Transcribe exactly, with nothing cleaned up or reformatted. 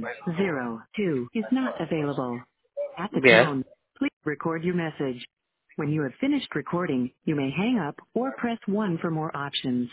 seven zero two is not available. At the Yeah. tone, please record your message. When you have finished recording, you may hang up or press one for more options.